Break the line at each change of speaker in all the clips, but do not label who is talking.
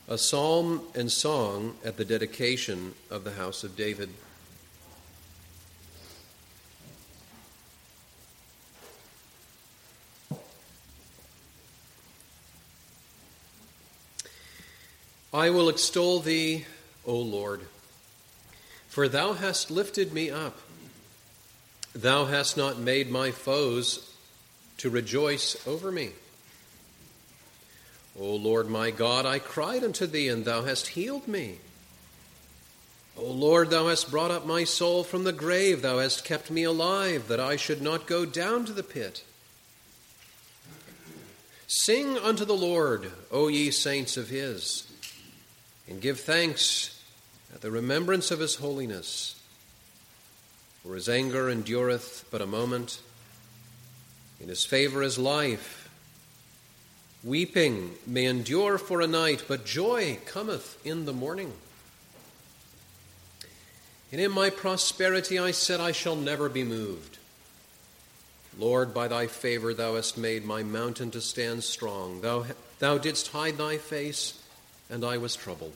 a psalm and song at the dedication of the house of David. I will extol thee, O Lord, for thou hast lifted me up. Thou hast not made my foes to rejoice over me. O Lord my God, I cried unto thee, and thou hast healed me. O Lord, thou hast brought up my soul from the grave. Thou hast kept me alive, that I should not go down to the pit. Sing unto the Lord, O ye saints of his, and give thanks at the remembrance of his holiness. For his anger endureth but a moment. In his favor is life. Weeping may endure for a night, but joy cometh in the morning. And in my prosperity I said, I shall never be moved. Lord, by thy favor thou hast made my mountain to stand strong. Thou didst hide thy face, and I was troubled.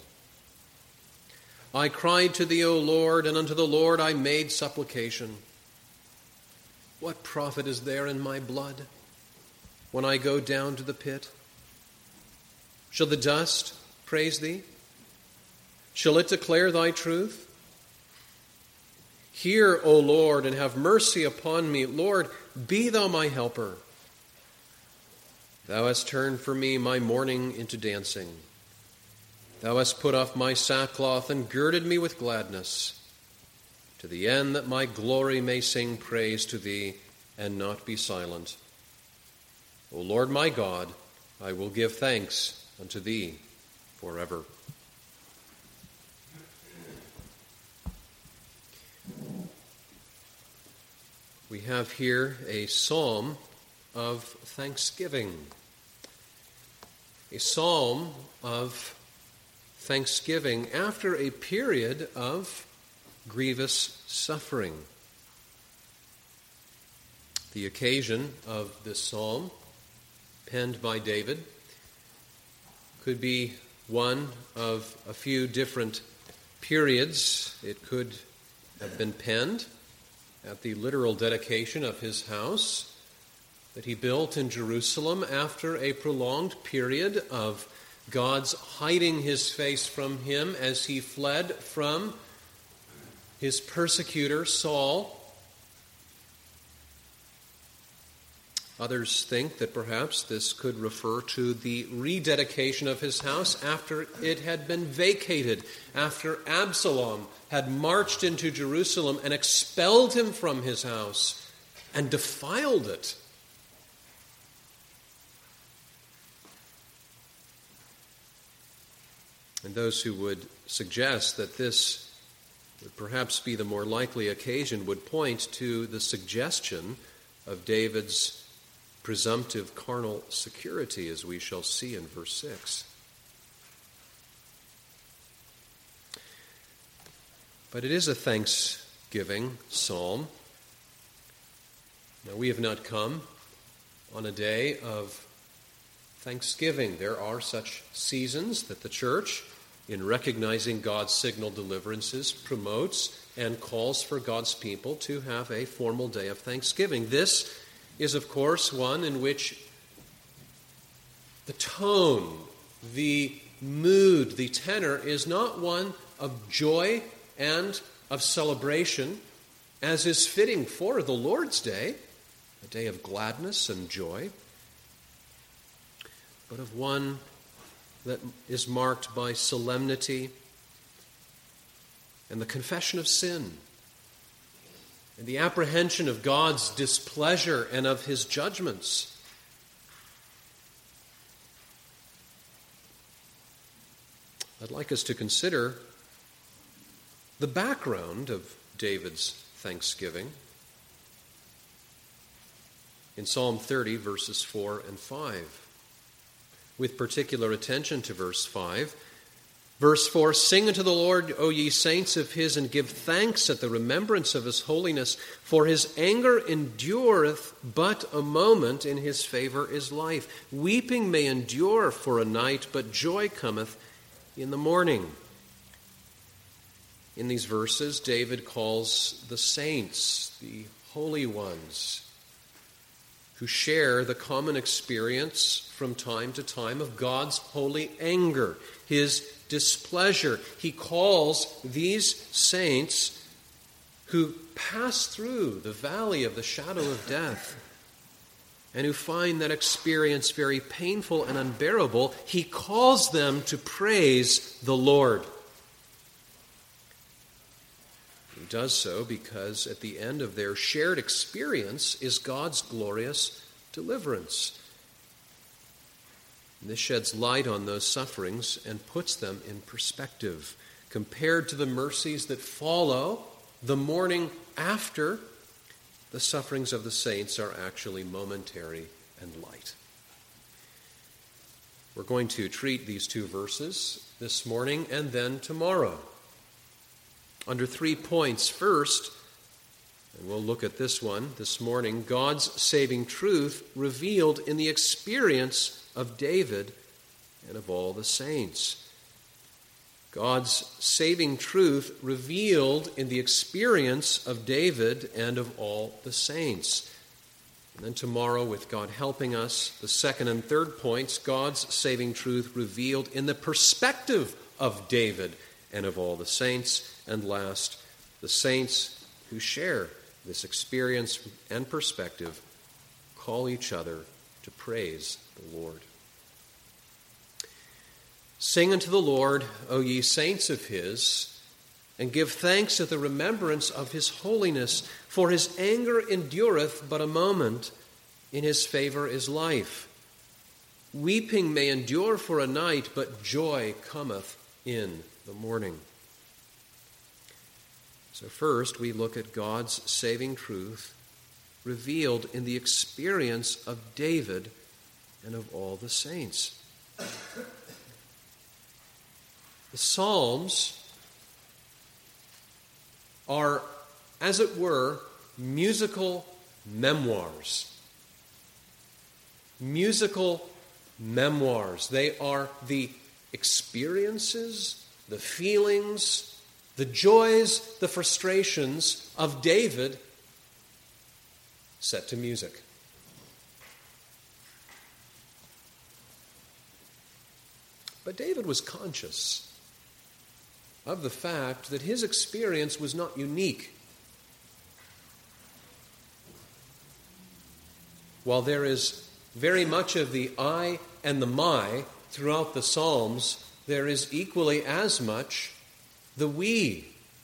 I cried to thee, O Lord, and unto the Lord I made supplication. What profit is there in my blood when I go down to the pit? Shall the dust praise thee? Shall it declare thy truth? Hear, O Lord, and have mercy upon me. Lord, be thou my helper. Thou hast turned for me my mourning into dancing. Thou hast put off my sackcloth and girded me with gladness, to the end that my glory may sing praise to thee and not be silent. O Lord my God, I will give thanks unto thee forever. We have here a psalm of thanksgiving, a psalm of thanksgiving after a period of grievous suffering. The occasion of this psalm, penned by David, could be one of a few different periods. It could have been penned at the literal dedication of his house that he built in Jerusalem after a prolonged period of God's hiding his face from him as he fled from his persecutor, Saul. Others think that perhaps this could refer to the rededication of his house after it had been vacated, after Absalom had marched into Jerusalem and expelled him from his house and defiled it. And those who would suggest that this would perhaps be the more likely occasion would point to the suggestion of David's presumptive carnal security, as we shall see in verse 6. But it is a thanksgiving psalm. Now, we have not come on a day of thanksgiving. There are such seasons that the church, in recognizing God's signal deliverances, promotes and calls for God's people to have a formal day of thanksgiving. This is, of course, one in which the tone, the mood, the tenor is not one of joy and of celebration, as is fitting for the Lord's Day, a day of gladness and joy, but of one that is marked by solemnity and the confession of sin and the apprehension of God's displeasure and of his judgments. I'd like us to consider the background of David's thanksgiving in Psalm 30, verses 4 and 5. With particular attention to verse 5. Verse 4, sing unto the Lord, O ye saints of his, and give thanks at the remembrance of his holiness, for his anger endureth but a moment, in his favor is life. Weeping may endure for a night, but joy cometh in the morning. In these verses, David calls the saints, the holy ones, who share the common experience from time to time of God's holy anger, his displeasure. He calls these saints who pass through the valley of the shadow of death and who find that experience very painful and unbearable, he calls them to praise the Lord. He does so because at the end of their shared experience is God's glorious deliverance. And this sheds light on those sufferings and puts them in perspective compared to the mercies that follow the morning after. The sufferings of the saints are actually momentary and light. We're going to treat these two verses this morning and then tomorrow under 3 points. First, and we'll look at this one this morning, God's saving truth revealed in the experience of David and of all the saints. God's saving truth revealed in the experience of David and of all the saints. And then tomorrow, with God helping us, the second and third points, God's saving truth revealed in the perspective of David and of all the saints. And last, the saints who share this experience and perspective call each other to praise the Lord. Sing unto the Lord, O ye saints of his, and give thanks at the remembrance of his holiness, for his anger endureth but a moment, in his favor is life. Weeping may endure for a night, but joy cometh in the morning. So first we look at God's saving truth revealed in the experience of David and of all the saints. The Psalms are, as it were, musical memoirs. Musical memoirs. They are the experiences, the feelings, the joys, the frustrations of David set to music. But David was conscious of the fact that his experience was not unique. While there is very much of the I and the my throughout the Psalms, there is equally as much the we.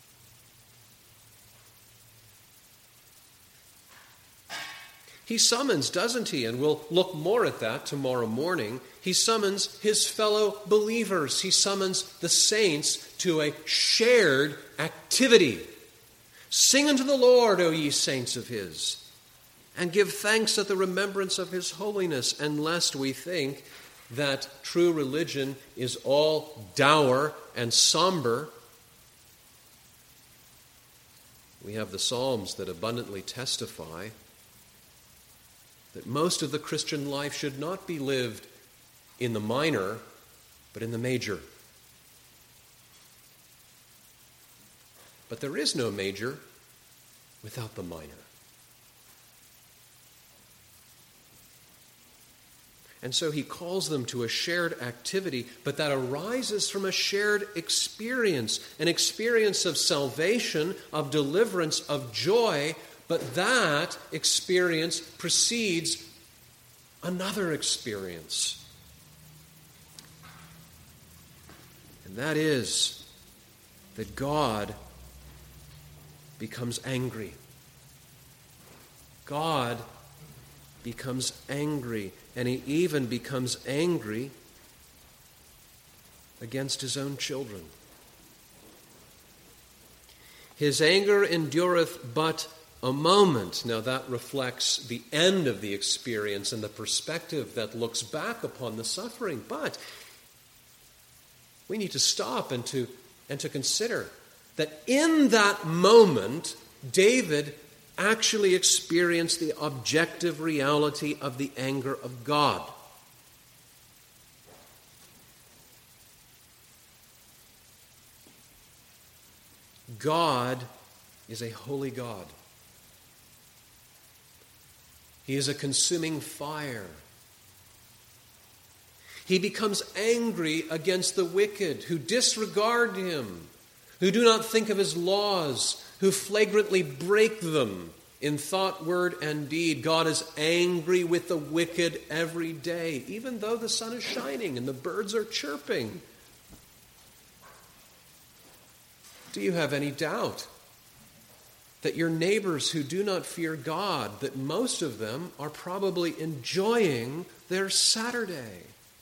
He summons, doesn't he? And we'll look more at that tomorrow morning. He summons his fellow believers. He summons the saints to a shared activity. Sing unto the Lord, O ye saints of his, and give thanks at the remembrance of his holiness, and lest we think that true religion is all dour and somber. We have the Psalms that abundantly testify that most of the Christian life should not be lived in the minor, but in the major. But there is no major without the minor. And so he calls them to a shared activity, but that arises from a shared experience, an experience of salvation, of deliverance, of joy. But that experience precedes another experience. And that is that God becomes angry. God becomes angry, and he even becomes angry against his own children. His anger endureth but a moment. Now that reflects the end of the experience and the perspective that looks back upon the suffering. But we need to stop and to consider that in that moment, David actually experienced the objective reality of the anger of God. God is a holy God. He is a consuming fire. He becomes angry against the wicked who disregard him, who do not think of his laws, who flagrantly break them in thought, word, and deed. God is angry with the wicked every day, even though the sun is shining and the birds are chirping. Do you have any doubt that your neighbors who do not fear God, that most of them are probably enjoying their Saturday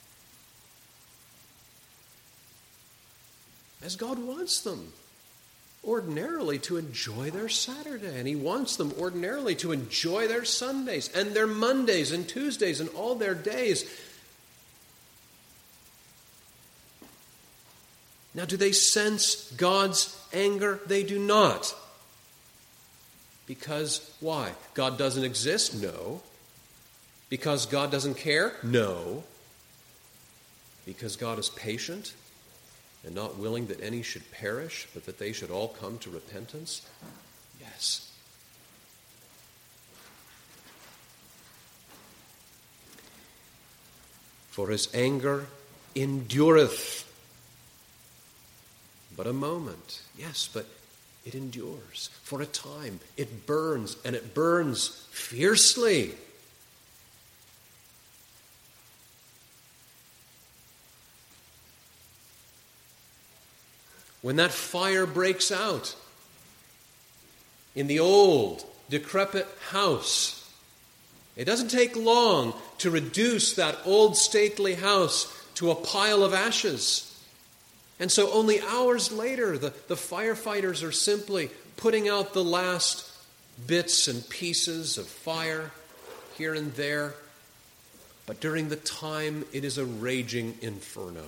as God wants them ordinarily to enjoy their Saturday, and He wants them ordinarily to enjoy their Sundays and their Mondays and Tuesdays and all their days? Now, do they sense God's anger? They do not. Because why? God doesn't exist? No. Because God doesn't care? No. Because God is patient and not willing that any should perish, but that they should all come to repentance? Yes. For His anger endureth but a moment. Yes, but it endures for a time. It burns, and it burns fiercely. When that fire breaks out in the old, decrepit house, it doesn't take long to reduce that old, stately house to a pile of ashes. And so only hours later, the firefighters are simply putting out the last bits and pieces of fire here and there. But during the time, it is a raging inferno.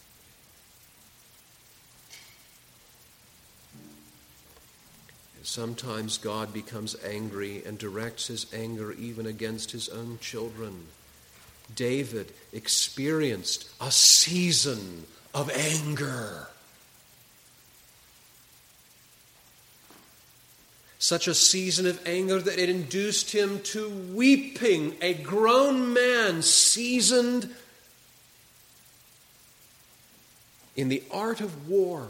And sometimes God becomes angry and directs His anger even against His own children. David experienced a season of anger. Such a season of anger that it induced him to weeping, a grown man seasoned in the art of war.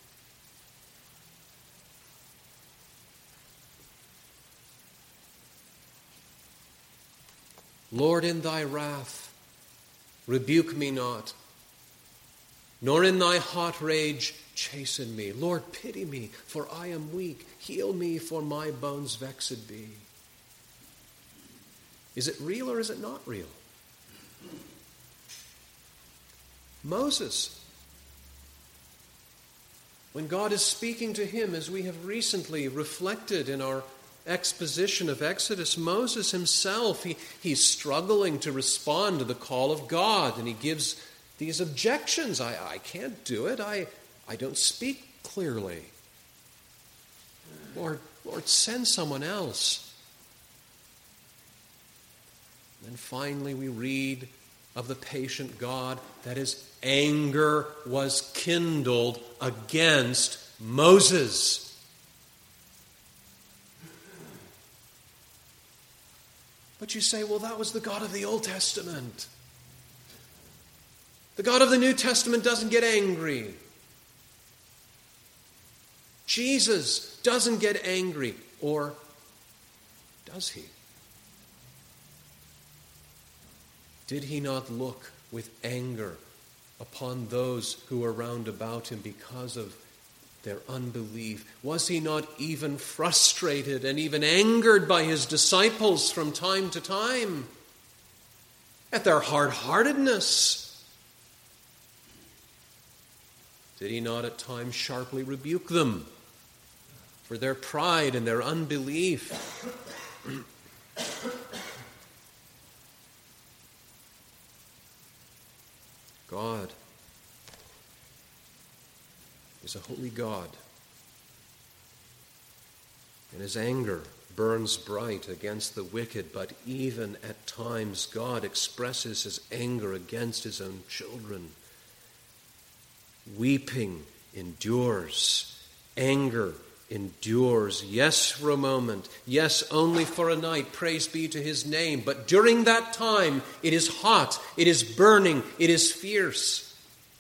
Lord, in thy wrath, rebuke me not, nor in thy hot rage chasten me. Lord, pity me, for I am weak. Heal me, for my bones vexed be. Is it real or is it not real? Moses, when God is speaking to him, as we have recently reflected in our exposition of Exodus, Moses himself, he's struggling to respond to the call of God, and he gives these objections. I can't do it. I don't speak clearly. Lord, send someone else. And finally we read of the patient God, that His anger was kindled against Moses. But you say, well, that was the God of the Old Testament. The God of the New Testament doesn't get angry. Jesus doesn't get angry, or does He? Did He not look with anger upon those who were round about Him because of their unbelief? Was He not even frustrated and even angered by His disciples from time to time at their hard-heartedness? Did He not at times sharply rebuke them for their pride and their unbelief? God is a holy God, and His anger burns bright against the wicked, but even at times God expresses His anger against His own children. Weeping endures Anger endures, yes, for a moment, yes, only for a night, praise be to his name. But during that time, it is hot, it is burning, it is fierce.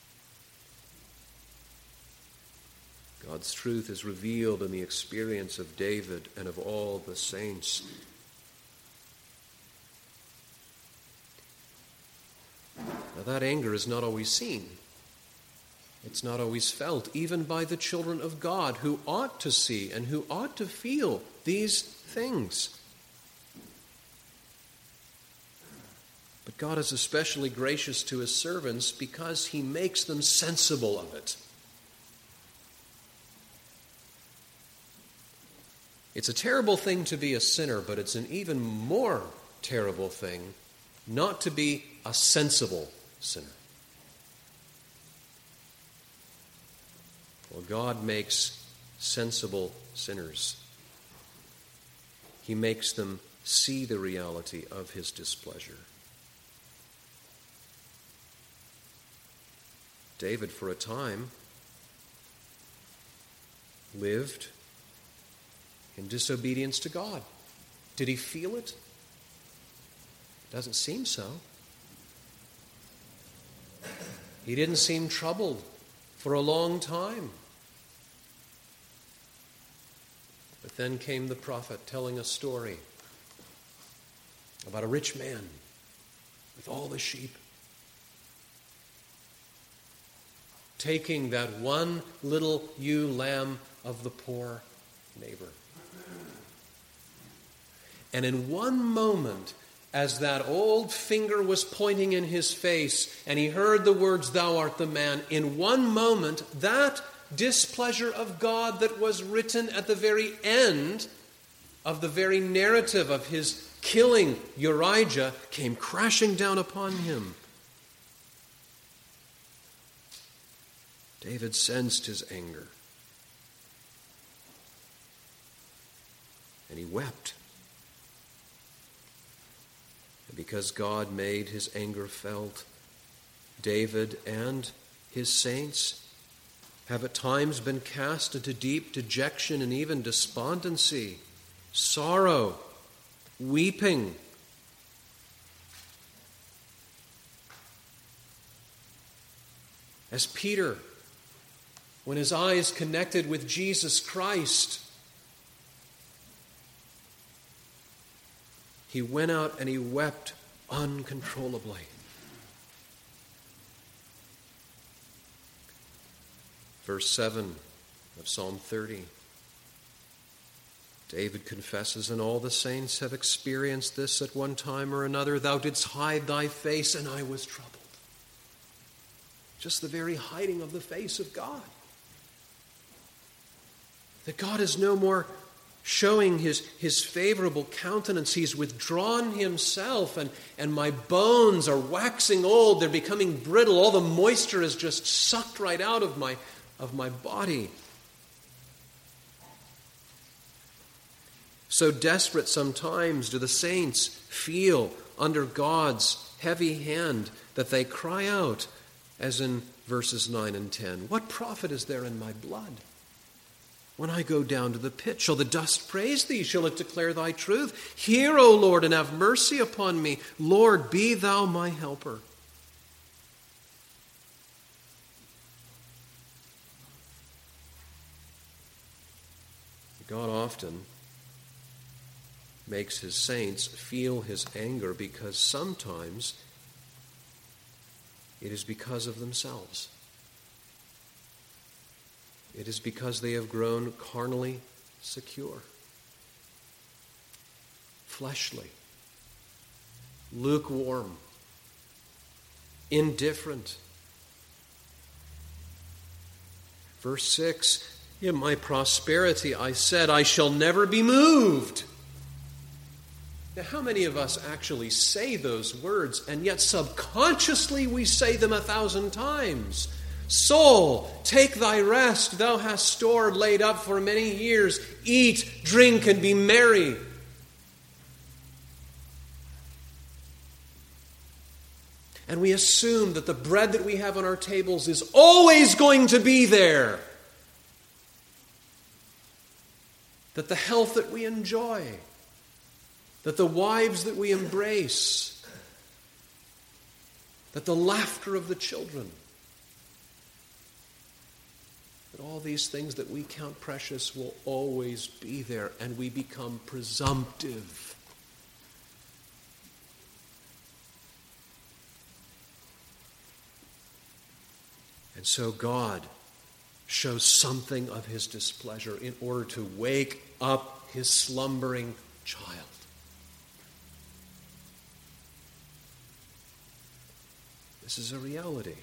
God's truth is revealed in the experience of David and of all the saints. Now, that anger is not always seen. It's not always felt, even by the children of God, who ought to see and who ought to feel these things. But God is especially gracious to his servants because he makes them sensible of it. It's a terrible thing to be a sinner, but it's an even more terrible thing not to be a sensible sinner. Well, God makes sensible sinners. He makes them see the reality of his displeasure. David, for a time, lived in disobedience to God. Did he feel it? It doesn't seem so. He didn't seem troubled for a long time. But then came the prophet telling a story about a rich man with all the sheep, taking that one little ewe lamb of the poor neighbor. And in one moment, as that old finger was pointing in his face, and he heard the words, "Thou art the man," in one moment, that displeasure of God that was written at the very end of the very narrative of his killing Urijah came crashing down upon him. David sensed his anger, and he wept. And because God made his anger felt, David and his saints have at times been cast into deep dejection and even despondency, sorrow, weeping. As Peter, when his eyes connected with Jesus Christ, he went out and he wept uncontrollably. Verse 7 of Psalm 30. David confesses, and all the saints have experienced this at one time or another. Thou didst hide thy face, and I was troubled. Just the very hiding of the face of God. That God is no more showing his favorable countenance. He's withdrawn himself, and my bones are waxing old. They're becoming brittle. All the moisture is just sucked right out of my body. So desperate sometimes do the saints feel under God's heavy hand that they cry out, as in verses 9 and 10, "What profit is there in my blood? When I go down to the pit, shall the dust praise thee? Shall it declare thy truth? Hear, O Lord, and have mercy upon me. Lord, be thou my helper." God often makes his saints feel his anger because sometimes it is because of themselves. It is because they have grown carnally secure, fleshly, lukewarm, indifferent. Verse 6, "In my prosperity I said, I shall never be moved." Now, how many of us actually say those words, and yet subconsciously we say them 1,000 times? "Soul, take thy rest. Thou hast store laid up for many years. Eat, drink, and be merry." And we assume that the bread that we have on our tables is always going to be there. that the health that we enjoy, that the wives that we embrace, that the laughter of the children, that all these things that we count precious will always be there, and we become presumptive. And so God shows something of his displeasure in order to wake up his slumbering child. This is a reality.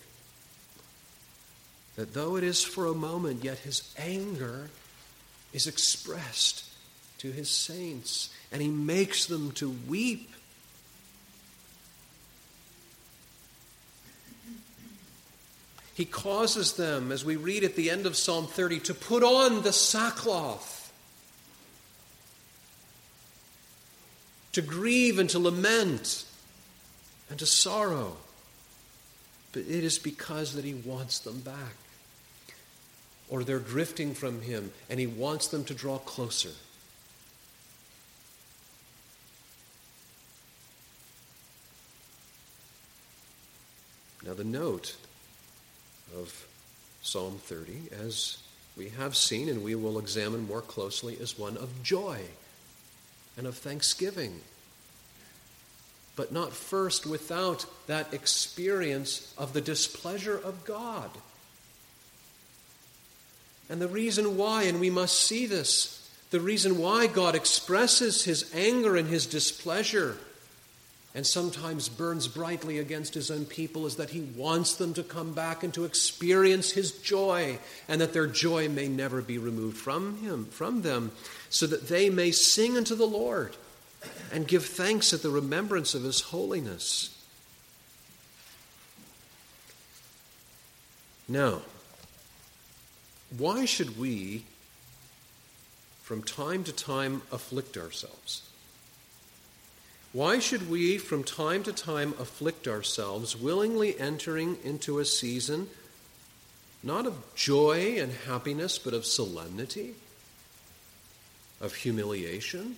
That though it is for a moment, yet his anger is expressed to his saints, and he makes them to weep. He causes them, as we read at the end of Psalm 30, to put on the sackcloth, to grieve and to lament and to sorrow. But it is because that he wants them back. Or they're drifting from him, and he wants them to draw closer. Now the note of Psalm 30, as we have seen and we will examine more closely, is one of joy and of thanksgiving. But not first without that experience of the displeasure of God. And the reason why, and we must see this, the reason why God expresses his anger and his displeasure and sometimes burns brightly against his own people is that he wants them to come back and to experience his joy, and that their joy may never be removed from them, so that they may sing unto the Lord and give thanks at the remembrance of his holiness. Now, why should we from time to time afflict ourselves? Why should we from time to time afflict ourselves, willingly entering into a season not of joy and happiness, but of solemnity, of humiliation?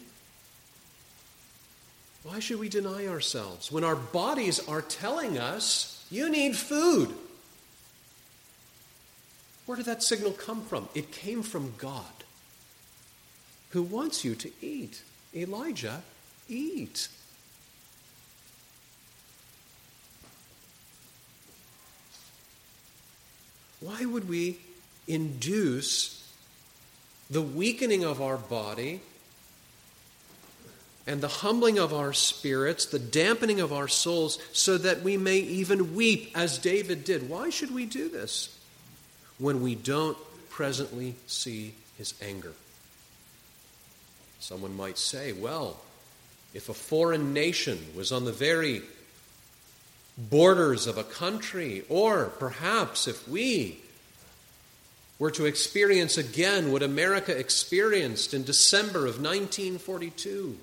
Why should we deny ourselves when our bodies are telling us, you need food? Where did that signal come from? It came from God, who wants you to eat. Elijah, eat. Why would we induce the weakening of our body and the humbling of our spirits, the dampening of our souls, so that we may even weep as David did? Why should we do this when we don't presently see his anger? Someone might say, well, if a foreign nation was on the very borders of a country, or perhaps if we were to experience again what America experienced in December of 1942,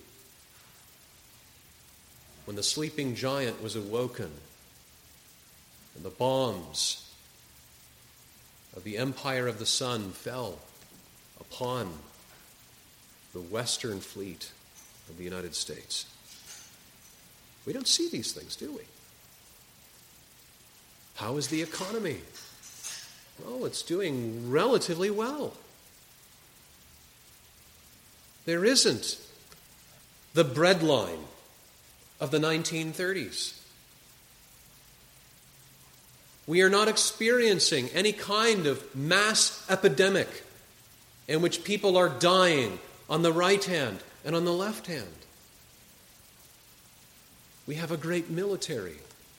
when the sleeping giant was awoken and the bombs of the Empire of the Sun fell upon the Western Fleet of the United States. We don't see these things, do we? How is the economy? Well, it's doing relatively well. There isn't the breadline of the 1930s. We are not experiencing any kind of mass epidemic in which people are dying on the right hand and on the left hand. We have a great military.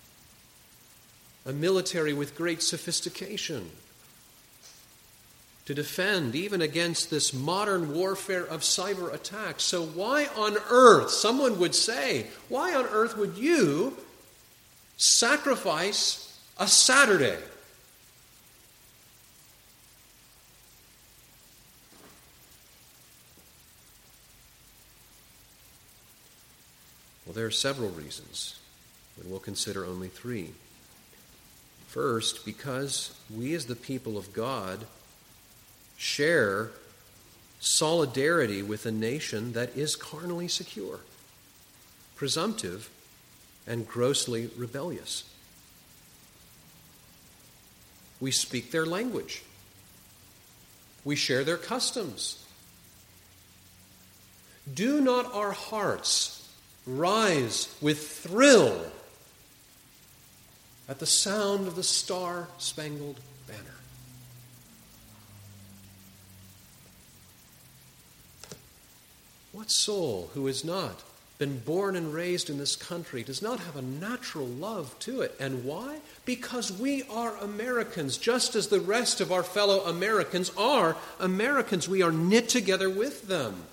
A military with great sophistication to defend even against this modern warfare of cyber attacks. So why on earth, someone would say, why on earth would you sacrifice a Saturday? Well, there are several reasons, and we'll consider only three. First, because we as the people of God share solidarity with a nation that is carnally secure, presumptive, and grossly rebellious. We speak their language. We share their customs. Do not our hearts rise with thrill at the sound of the Star-Spangled Banner? What soul who has not been born and raised in this country does not have a natural love to it? And why? Because we are Americans, just as the rest of our fellow Americans are Americans. We are knit together with them.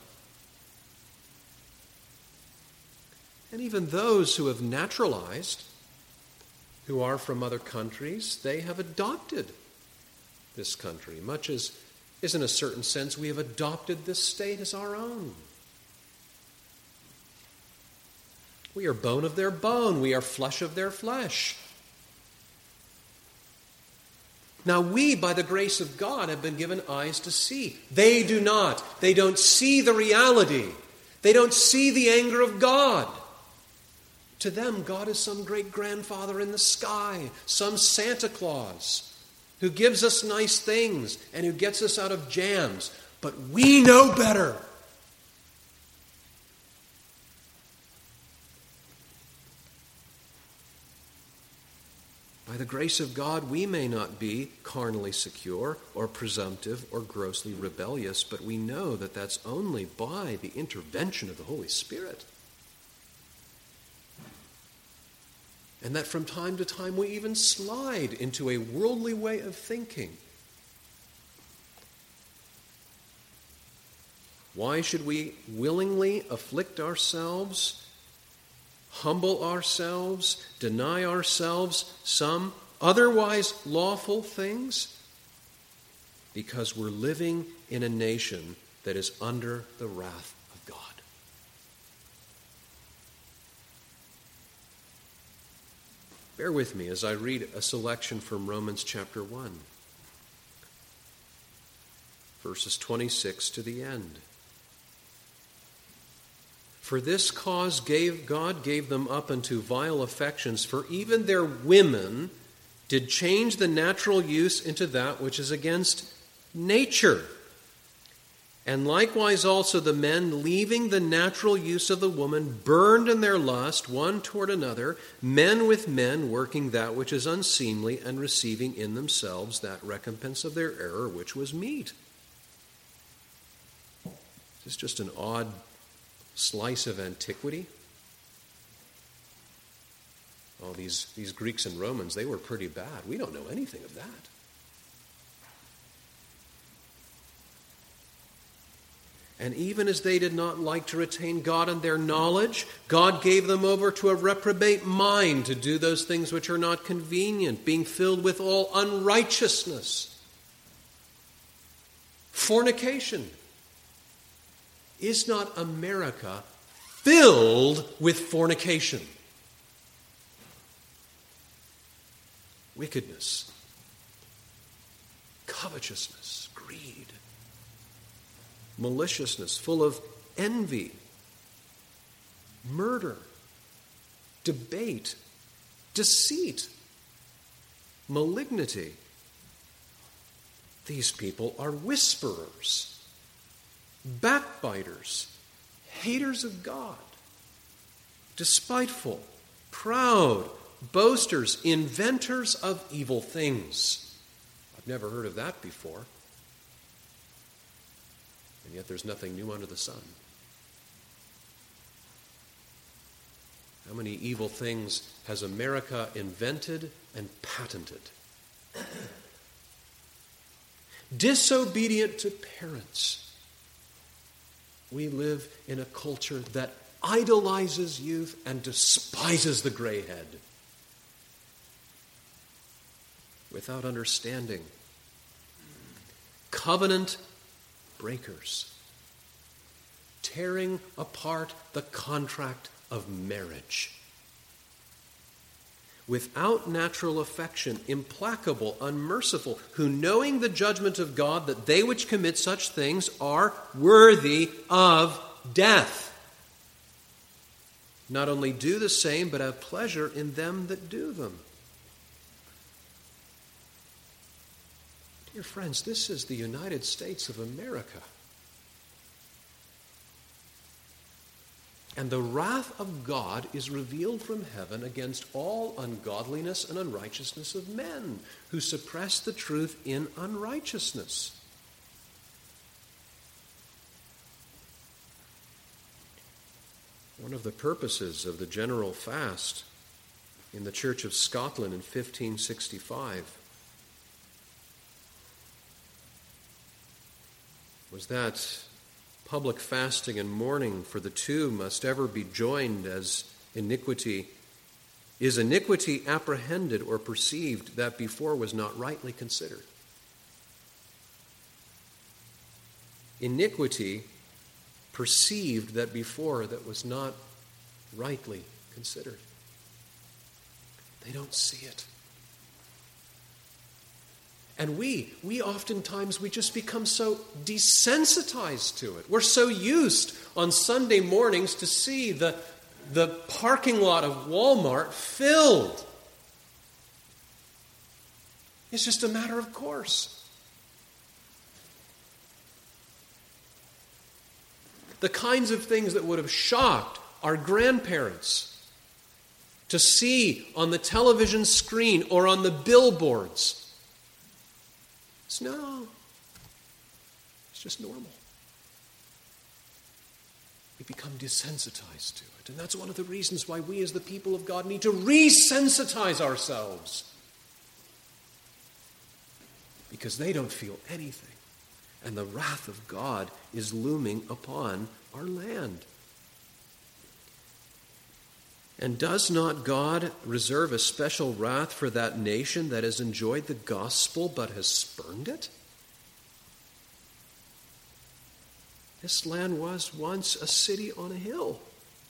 And even those who have naturalized, who are from other countries, they have adopted this country, much as, in a certain sense, we have adopted this state as our own. We are bone of their bone. We are flesh of their flesh. Now we, by the grace of God, have been given eyes to see. They do not. They don't see the reality. They don't see the anger of God. To them, God is some great grandfather in the sky, some Santa Claus who gives us nice things and who gets us out of jams. But we know better. By the grace of God, we may not be carnally secure or presumptive or grossly rebellious, but we know that that's only by the intervention of the Holy Spirit. And that from time to time we even slide into a worldly way of thinking. Why should we willingly afflict ourselves, humble ourselves, deny ourselves some otherwise lawful things? Because we're living in a nation that is under the wrath of God. Bear with me as I read a selection from Romans chapter 1, verses 26 to the end. For this cause God gave them up unto vile affections, for even their women did change the natural use into that which is against nature. And likewise also the men, leaving the natural use of the woman, burned in their lust one toward another, men with men, working that which is unseemly, and receiving in themselves that recompense of their error which was meet. This is just an odd slice of antiquity. Oh, these Greeks and Romans, they were pretty bad. We don't know anything of that. And even as they did not like to retain God in their knowledge, God gave them over to a reprobate mind to do those things which are not convenient, being filled with all unrighteousness. Fornication. Is not America filled with fornication? Wickedness, covetousness, greed, maliciousness, full of envy, murder, debate, deceit, malignity. These people are whisperers, backbiters, haters of God, despiteful, proud, boasters, inventors of evil things. I've never heard of that before. And yet there's nothing new under the sun. How many evil things has America invented and patented? Disobedient to parents. We live in a culture that idolizes youth and despises the gray head. Without understanding. Covenant breakers. Tearing apart the contract of marriage. without natural affection, implacable, unmerciful, who knowing the judgment of God that they which commit such things are worthy of death, not only do the same, but have pleasure in them that do them. Dear friends, this is the United States of America. And the wrath of God is revealed from heaven against all ungodliness and unrighteousness of men who suppress the truth in unrighteousness. One of the purposes of the general fast in the Church of Scotland in 1565 was that public fasting and mourning for the two must ever be joined as iniquity. Is iniquity apprehended or perceived that before was not rightly considered? Iniquity perceived that before that was not rightly considered. They don't see it. And we oftentimes, we just become so desensitized to it. We're so used on Sunday mornings to see the parking lot of Walmart filled. It's just a matter of course. The kinds of things that would have shocked our grandparents to see on the television screen or on the billboards. No, it's just normal. We become desensitized to it. And that's one of the reasons why we as the people of God need to resensitize ourselves. Because they don't feel anything. And the wrath of God is looming upon our land. And does not God reserve a special wrath for that nation that has enjoyed the gospel but has spurned it? This land was once a city on a hill.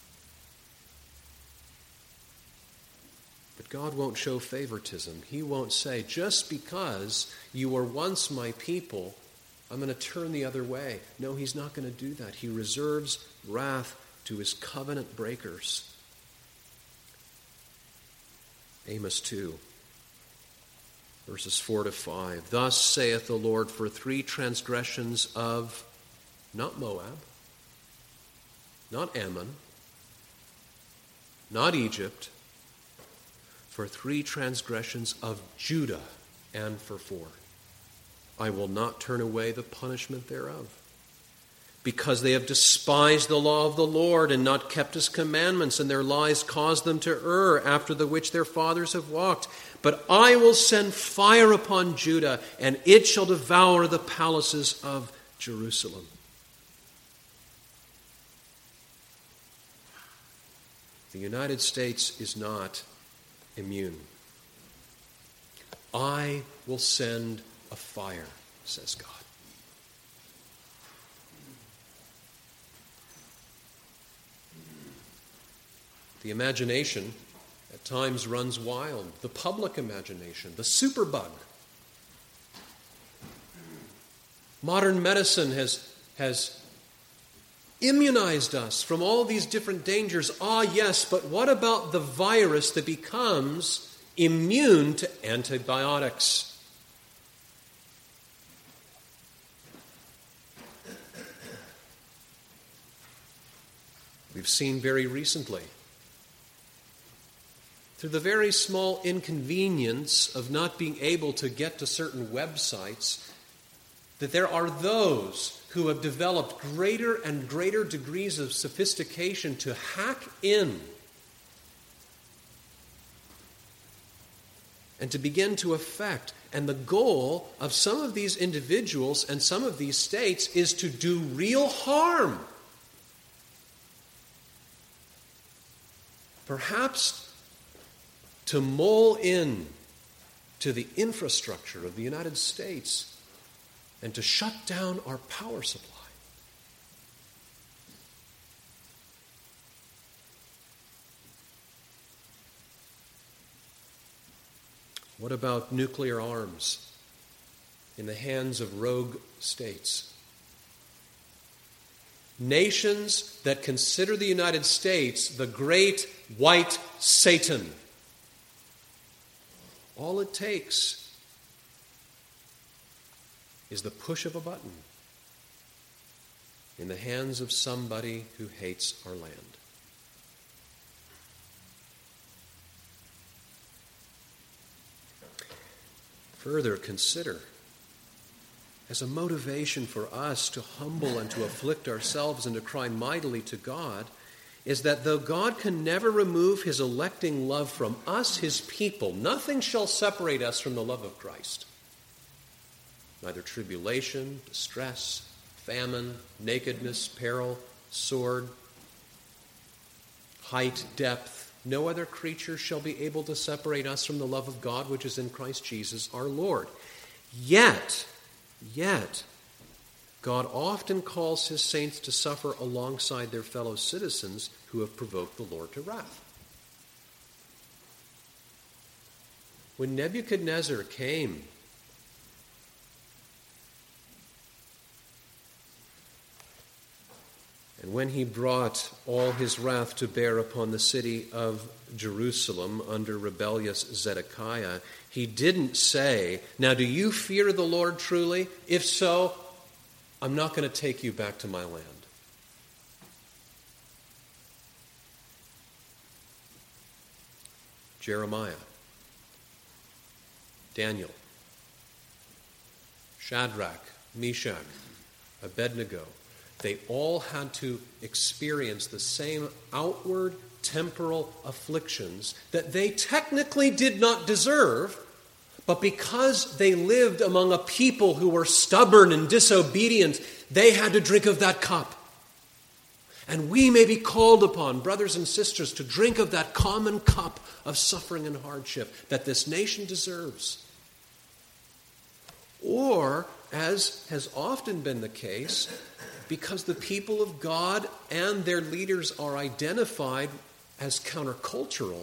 But God won't show favoritism. He won't say, just because you were once my people, I'm going to turn the other way. No, he's not going to do that. He reserves wrath to his covenant breakers. Amos 2, verses 4 to 5. Thus saith the Lord, for 3 transgressions of, not Moab, not Ammon, not Egypt, for 3 transgressions of Judah, and for 4, I will not turn away the punishment thereof. Because they have despised the law of the Lord and not kept his commandments, and their lies caused them to err, after the which their fathers have walked. But I will send fire upon Judah, and it shall devour the palaces of Jerusalem. The United States is not immune. I will send a fire, says God. The imagination at times runs wild. The public imagination, the superbug. Modern medicine has immunized us from all these different dangers. Ah, yes, but what about the virus that becomes immune to antibiotics? We've seen very recently, through the very small inconvenience of not being able to get to certain websites, that there are those who have developed greater and greater degrees of sophistication to hack in and to begin to affect. And the goal of some of these individuals and some of these states is to do real harm. Perhaps to mole in to the infrastructure of the United States and to shut down our power supply. What about nuclear arms in the hands of rogue states? Nations that consider the United States the great white Satan. All it takes is the push of a button in the hands of somebody who hates our land. Further, consider, as a motivation for us to humble and to afflict ourselves and to cry mightily to God, is that though God can never remove his electing love from us, his people, nothing shall separate us from the love of Christ. Neither tribulation, distress, famine, nakedness, peril, sword, height, depth, no other creature shall be able to separate us from the love of God which is in Christ Jesus our Lord. Yet, God often calls his saints to suffer alongside their fellow citizens who have provoked the Lord to wrath. When Nebuchadnezzar came and when he brought all his wrath to bear upon the city of Jerusalem under rebellious Zedekiah, he didn't say, "Now do you fear the Lord truly? If so, I'm not going to take you back to my land." Jeremiah, Daniel, Shadrach, Meshach, Abednego, they all had to experience the same outward temporal afflictions that they technically did not deserve, but because they lived among a people who were stubborn and disobedient, they had to drink of that cup. And we may be called upon, brothers and sisters, to drink of that common cup of suffering and hardship that this nation deserves. Or, as has often been the case, because the people of God and their leaders are identified as countercultural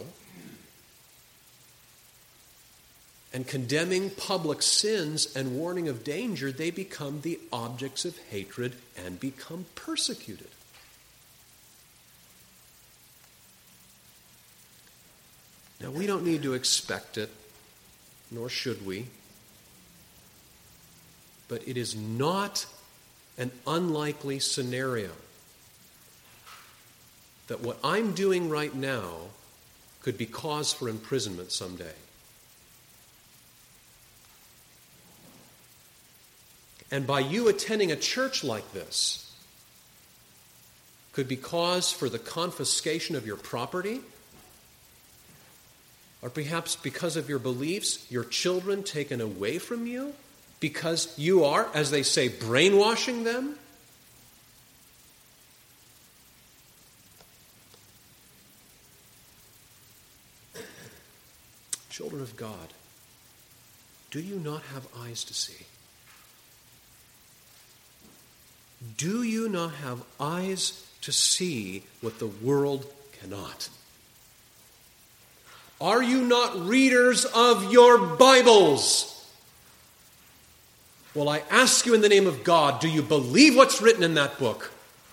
and condemning public sins and warning of danger, they become the objects of hatred and become persecuted. Now, we don't need to expect it, nor should we, but it is not an unlikely scenario that what I'm doing right now could be cause for imprisonment someday. And by you attending a church like this could be cause for the confiscation of your property, or perhaps because of your beliefs, your children taken away from you, because you are, as they say, brainwashing them. Children of God, do you not have eyes to see? Do you not have eyes to see what the world cannot? Are you not readers of your Bibles? Well, I ask you in the name of God, do you believe what's written in that book?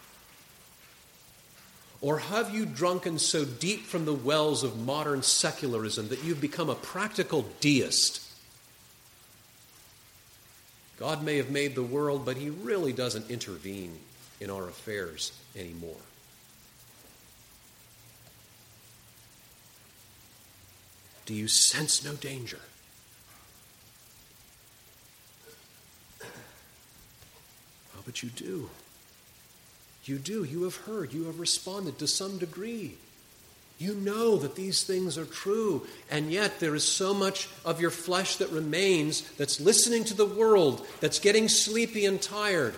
Or have you drunken so deep from the wells of modern secularism that you've become a practical deist? God may have made the world, but he really doesn't intervene in our affairs anymore. Do you sense no danger? Oh, but you do. You do. You have heard. You have responded to some degree. You know that these things are true, and yet there is so much of your flesh that remains that's listening to the world, that's getting sleepy and tired.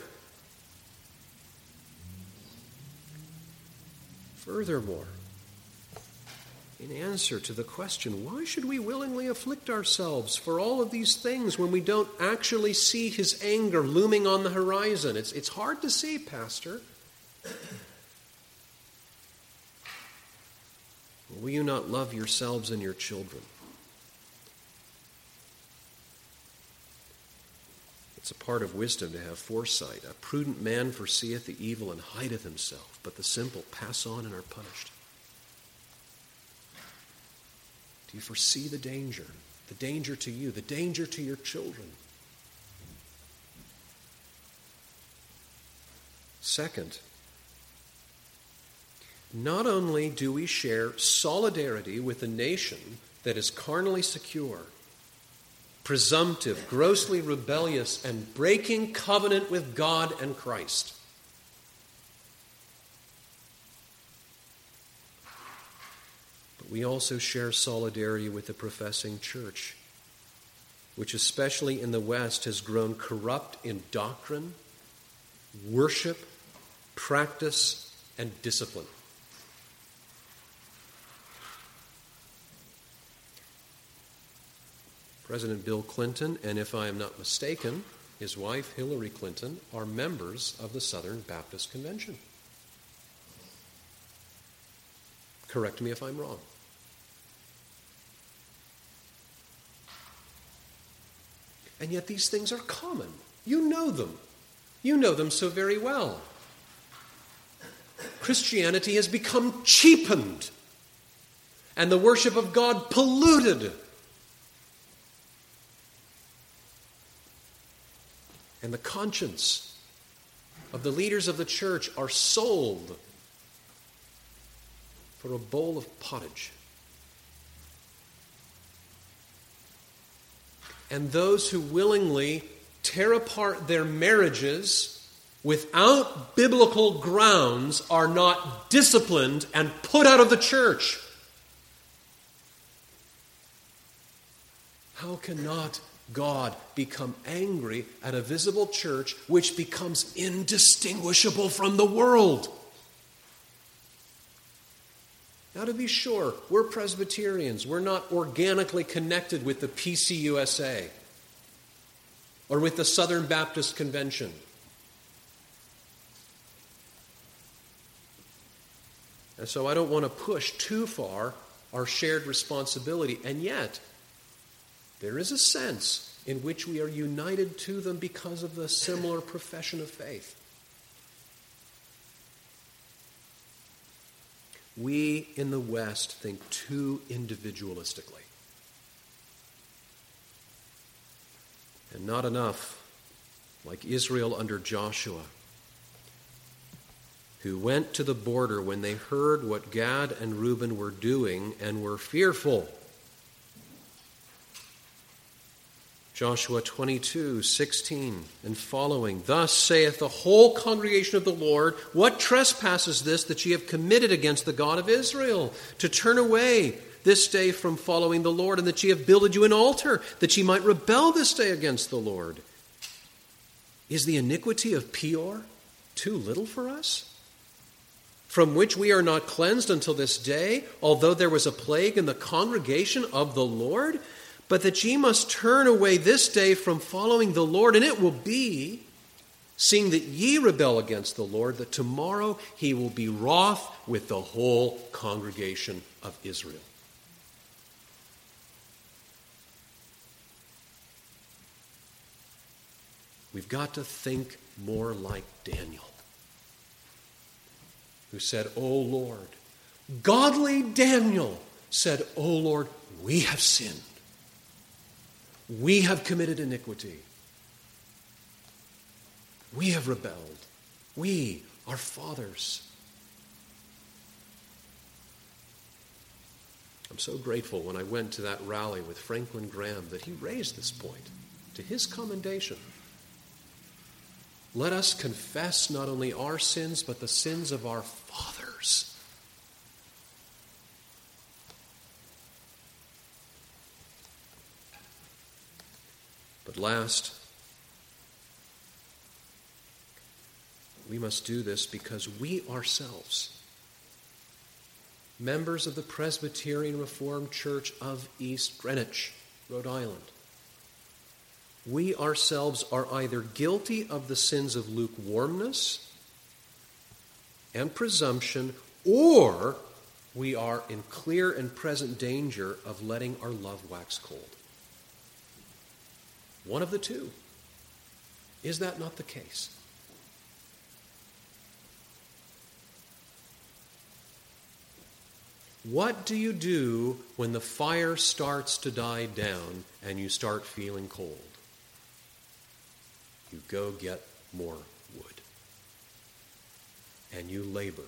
Furthermore, in answer to the question, why should we willingly afflict ourselves for all of these things when we don't actually see his anger looming on the horizon? It's hard to see, Pastor. Will you not love yourselves and your children? It's a part of wisdom to have foresight. A prudent man foreseeth the evil and hideth himself, but the simple pass on and are punished. Do you foresee the danger? The danger to you, the danger to your children. Second, not only do we share solidarity with a nation that is carnally secure, presumptive, grossly rebellious, and breaking covenant with God and Christ, but we also share solidarity with the professing church, which especially in the West has grown corrupt in doctrine, worship, practice, and discipline. President Bill Clinton, and if I am not mistaken, his wife Hillary Clinton, are members of the Southern Baptist Convention. Correct me if I'm wrong. And yet these things are common. You know them. You know them so very well. Christianity has become cheapened, and the worship of God polluted. And the conscience of the leaders of the church are sold for a bowl of pottage. And those who willingly tear apart their marriages without biblical grounds are not disciplined and put out of the church. How cannot God become angry at a visible church which becomes indistinguishable from the world? Now, to be sure, we're Presbyterians. We're not organically connected with the PCUSA or with the Southern Baptist Convention. And so I don't want to push too far our shared responsibility. And yet, there is a sense in which we are united to them because of the similar profession of faith. We in the West think too individualistically. And not enough, like Israel under Joshua, who went to the border when they heard what Gad and Reuben were doing and were fearful. Joshua 22:16 and following. Thus saith the whole congregation of the Lord, what trespass is this that ye have committed against the God of Israel, to turn away this day from following the Lord, and that ye have builded you an altar, that ye might rebel this day against the Lord? Is the iniquity of Peor too little for us, from which we are not cleansed until this day, although there was a plague in the congregation of the Lord? But that ye must turn away this day from following the Lord, and it will be, seeing that ye rebel against the Lord, that tomorrow he will be wroth with the whole congregation of Israel. We've got to think more like Daniel, who said, O Lord, godly Daniel said, O Lord, we have sinned. We have committed iniquity. We have rebelled. We, our fathers. I'm so grateful when I went to that rally with Franklin Graham that he raised this point to his commendation. Let us confess not only our sins, but the sins of our fathers. But last, we must do this because we ourselves, members of the Presbyterian Reformed Church of East Greenwich, Rhode Island, we ourselves are either guilty of the sins of lukewarmness and presumption, or we are in clear and present danger of letting our love wax cold. One of the two. Is that not the case? What do you do when the fire starts to die down and you start feeling cold? You go get more wood. And you labor.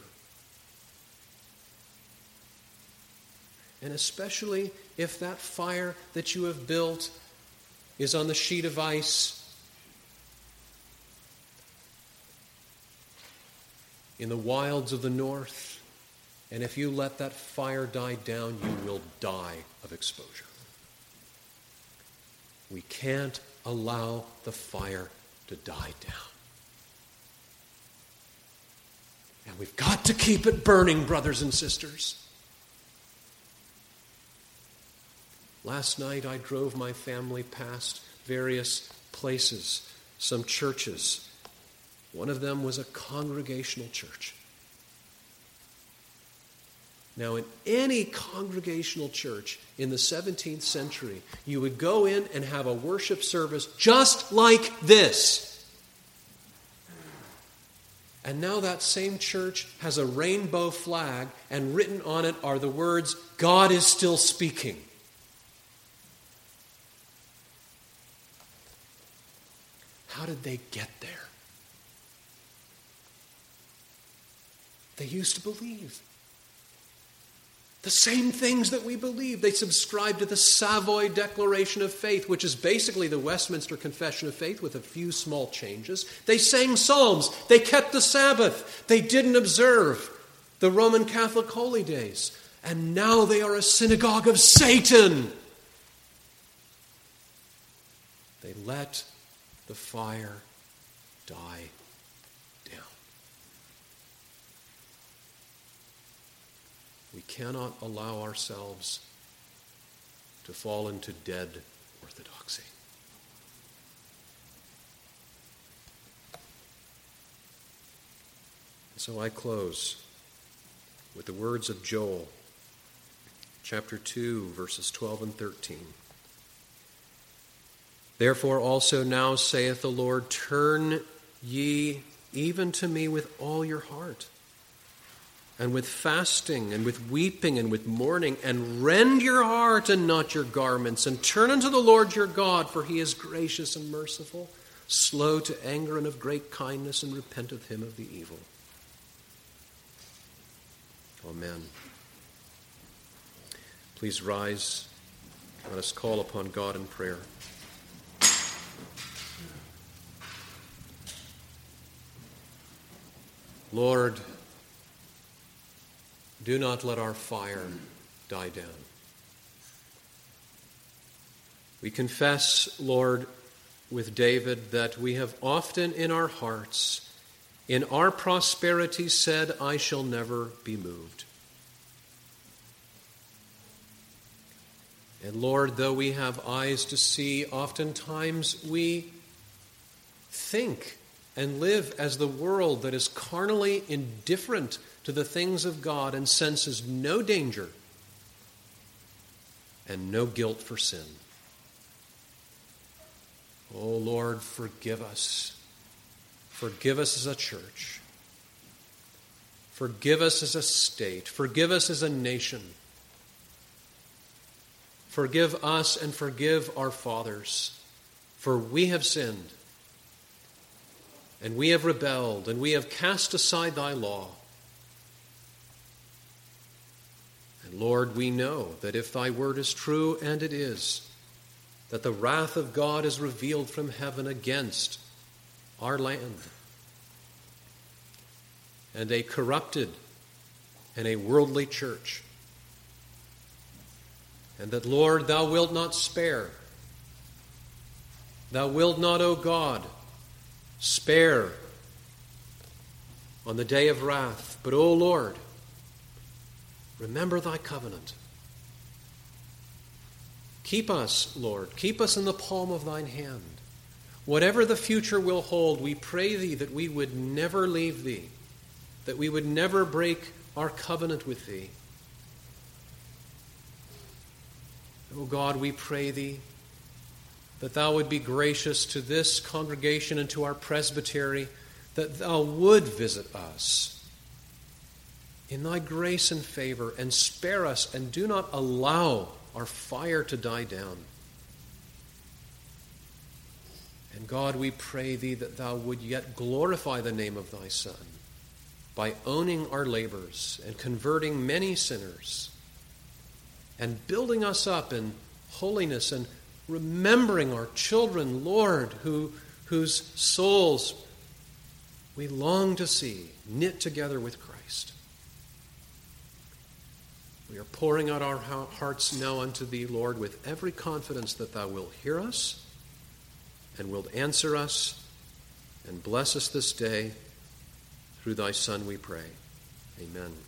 And especially if that fire that you have built is on the sheet of ice in the wilds of the north, and if you let that fire die down, you will die of exposure. We can't allow the fire to die down. And we've got to keep it burning, brothers and sisters. Last night I drove my family past various places, some churches. One of them was a congregational church. Now, in any congregational church in the 17th century, you would go in and have a worship service just like this. And now that same church has a rainbow flag, and written on it are the words, "God is still speaking." How did they get there? They used to believe the same things that we believe. They subscribed to the Savoy Declaration of Faith, which is basically the Westminster Confession of Faith with a few small changes. They sang psalms. They kept the Sabbath. They didn't observe the Roman Catholic holy days. And now they are a synagogue of Satan. They let the fire die down. We cannot allow ourselves to fall into dead orthodoxy. So I close with the words of Joel, chapter 2, verses 12 and 13. Therefore also now saith the Lord, turn ye even to me with all your heart, and with fasting, and with weeping, and with mourning, and rend your heart and not your garments, and turn unto the Lord your God, for he is gracious and merciful, slow to anger and of great kindness, and repenteth him of the evil. Amen. Please rise. Let us call upon God in prayer. Lord, do not let our fire die down. We confess, Lord, with David, that we have often in our hearts, in our prosperity, said, I shall never be moved. And Lord, though we have eyes to see, oftentimes we think and live as the world that is carnally indifferent to the things of God and senses no danger and no guilt for sin. Oh Lord, forgive us. Forgive us as a church. Forgive us as a state. Forgive us as a nation. Forgive us and forgive our fathers, for we have sinned. And we have rebelled, and we have cast aside thy law. And Lord, we know that if thy word is true, and it is, that the wrath of God is revealed from heaven against our land, and a corrupted and a worldly church. And that, Lord, thou wilt not spare. Thou wilt not, O God, spare on the day of wrath. But, O Lord, remember thy covenant. Keep us, Lord. Keep us in the palm of thine hand. Whatever the future will hold, we pray thee that we would never leave thee, that we would never break our covenant with thee. O God, we pray thee that thou would be gracious to this congregation and to our presbytery, that thou would visit us in thy grace and favor, and spare us, and do not allow our fire to die down. And God, we pray thee that thou would yet glorify the name of thy Son by owning our labors and converting many sinners and building us up in holiness and remembering our children, Lord, whose souls we long to see knit together with Christ. We are pouring out our hearts now unto thee, Lord, with every confidence that thou wilt hear us and wilt answer us and bless us this day. Through thy Son we pray. Amen.